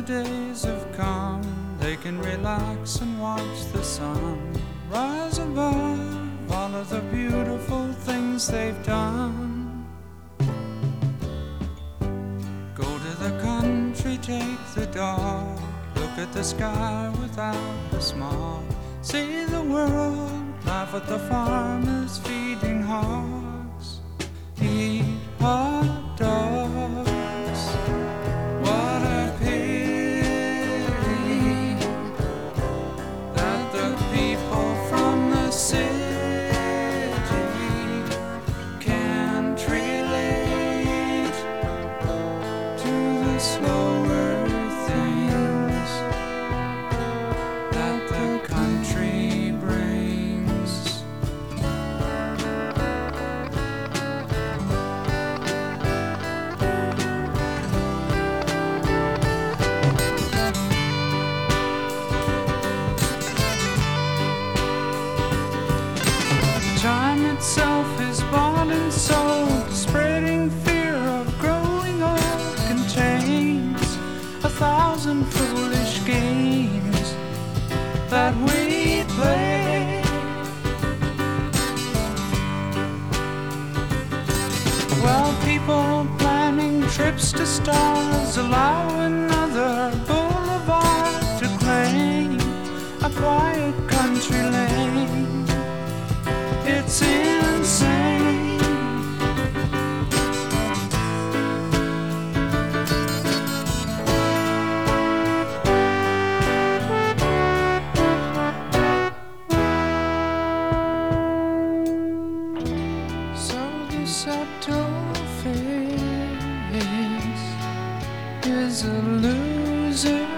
days have come, they can relax and watch the sun rise above all of the beautiful things they've done. Go to the country, take the dog, look at the sky without the smog, see the world, laugh at the farmers feeding hogs, eat hot dogs. What a pity that the people from the city can't relate to the slower things that the country brings. Time itself is bought and sold, spreading fear of growing old, contains 1,000 foolish games that we play. Well, people planning trips to stars allow another boulevard to claim a quiet country lane. It's insane. So the subtle face is a loser.